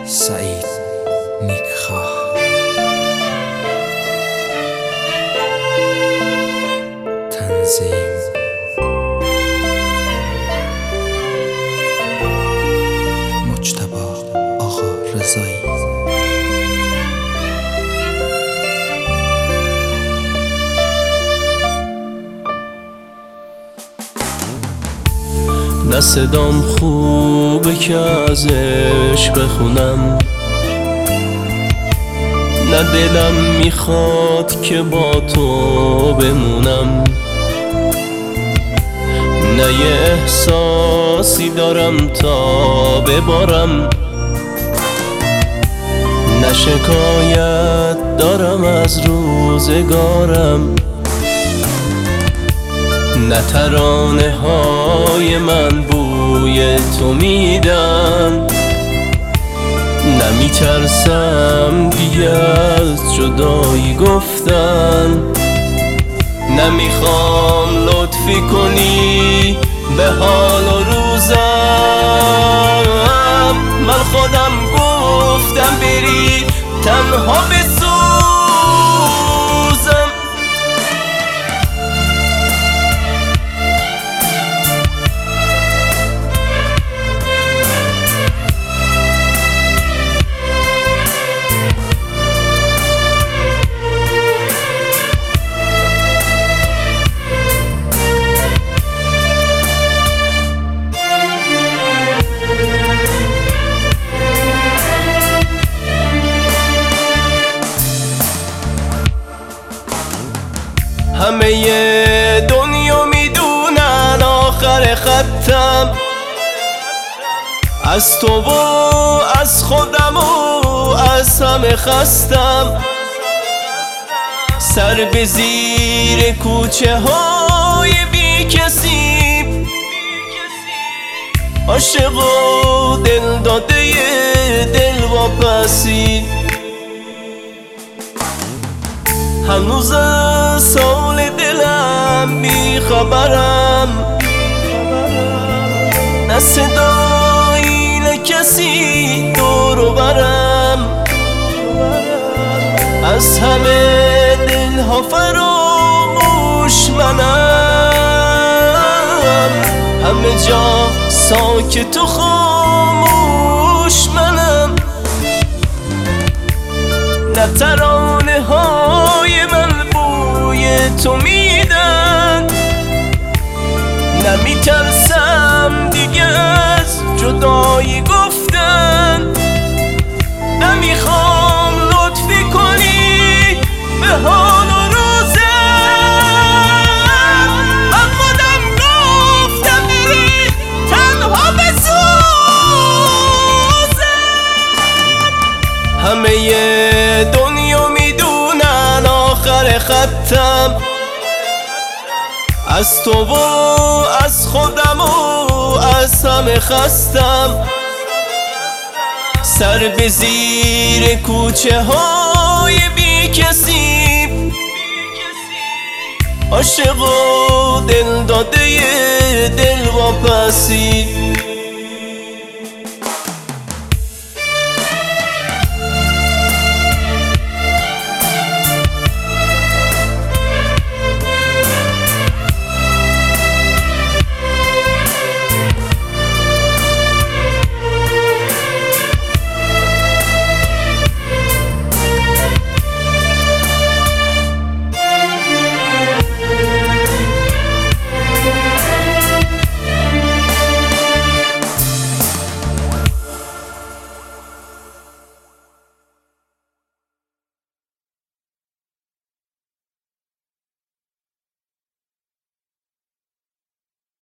سعید نیکخواه. تنظیم مجتبی آقا رضایی. نه صدام خوبه که از عشق بخونم، نه دلم میخواد که با تو بمونم، نه یه احساسی دارم تا ببارم، نه شکایت دارم از روزگارم، نه ترانه های من بوی تو میدن، نه میترسم دیگه از جدایی گفتن، نه میخوام لطفی کنی به حال و روزم. من خودم گفتم بری تنها بسوزم. همه دنیا میدونن آخر خطم، از تو و از خودم و از همه خستم، سر به زیر کوچه های بی کسی، عاشق و دل داده دل واپسی. هنوز از حال دلم بی خبرم، نه صدایی نه کسی دور و برم، از همه دلها فراموش منم، همه جا ساکت و خاموش منم، نه ترانه های من بوی تو میدن، نه میترسم دیگه از جدایی گفتن، نه میخوام لطفی کنی به حال و روزم. من خودم گفتم بری تنها بسوزم. همه دنیا میدونن آخر خطم، از تو و از خودم و از همه خستم، سر به زیر کوچه های بی کسی، عاشق و دل داده دل واپسی.